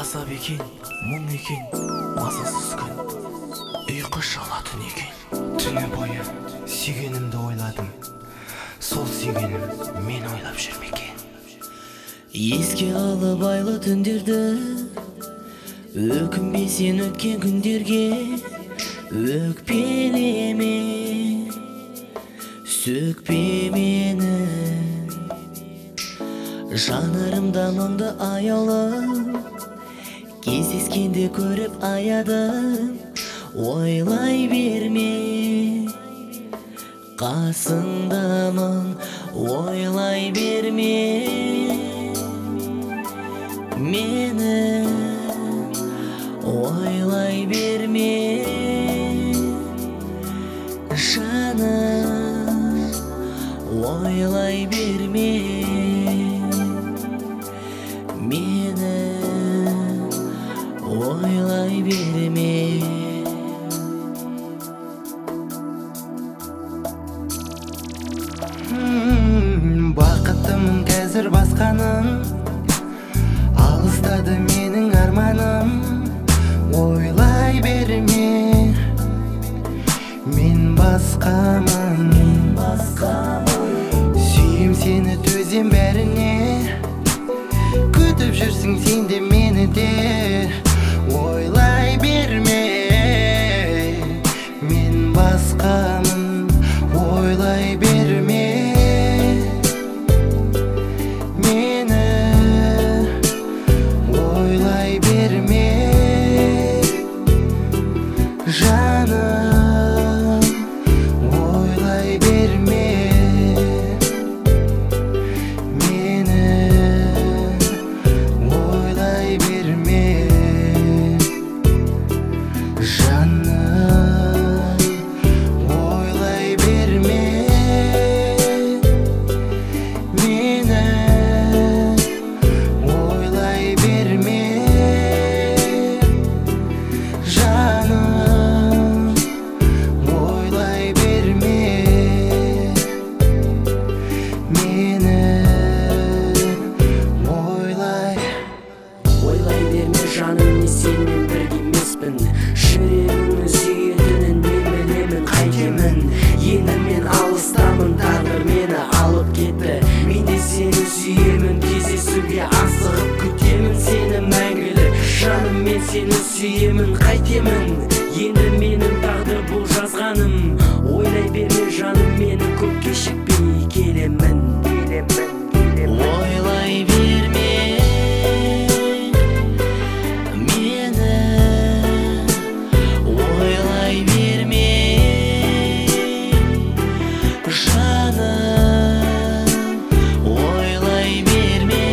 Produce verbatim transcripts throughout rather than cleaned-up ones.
азап екен, мұң екен, мазасыз күн, ұйқы шалатын екен. Түні бойы сүйгенімді ойладым, сол сүйгенім мен ойлап жүр ме екен? Еске алып айлы түндерді, өкінбе сен өткен күндерге. Өкпелеме, сөкпе мені, жанарымда мұңды аялым, кездескенде көріп аядым. Ойлай берме, қасыңдамын, ойлай берме мені, ойлай берме жаным, ойлай берме мені, ойлай берме. Бақыттымын қазір басқаным, алыстады менің арманым. Ойлай берме, мен басқамын, сүйем сені төзем бәріне, күтіп жүрсің сен де мені де. Ойлай берме, мен басқамын, ойлай берме мені, ойлай берме жаным, ойлай берме мені, ойлай берме жаным, ойлай берме мені, ойлай берме жаным, ойлай берме мені, ойлай. Ойлай берме жаным, не сенмен бірге емеспін, жүрегіңнің сүйетінін мен білемін, қайтемін. Енді мен алыстамын, тағдыр мені алып кетті. Мен де сені сүйемін, кездесуге асығып күтемін сені мәңгілік. Жаным, мен сені сүйемін, қайтемін. Енді менің тағдыр бұл жазғаным. Ойлай берме жаным, мені көп кешікпей келемін. Ойлай берме мені, ойлай берме жаным, ойлай берме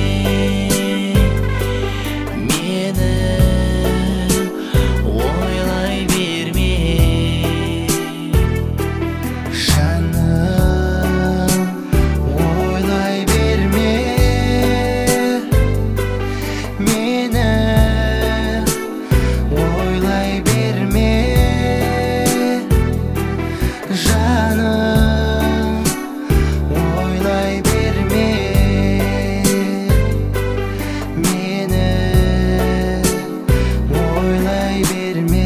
мені, ойлай берме жаным, ойлай берме мені, ойлай берме жаным, ойлай берме мені, ойлай берме.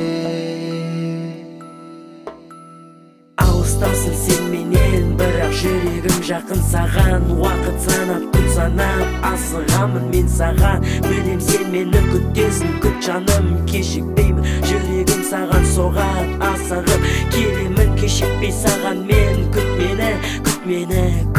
Алыстасың сен менен, бірақ жүрегім жақын саған. Уақыт санап, күн санап, асығамын мен саған. Білем сен мені күтесің, күт жаным, кешікпеймін. Жүрегім саған соғат, асығып келемін, кешікпей саған мен. Күт мені, күт мені,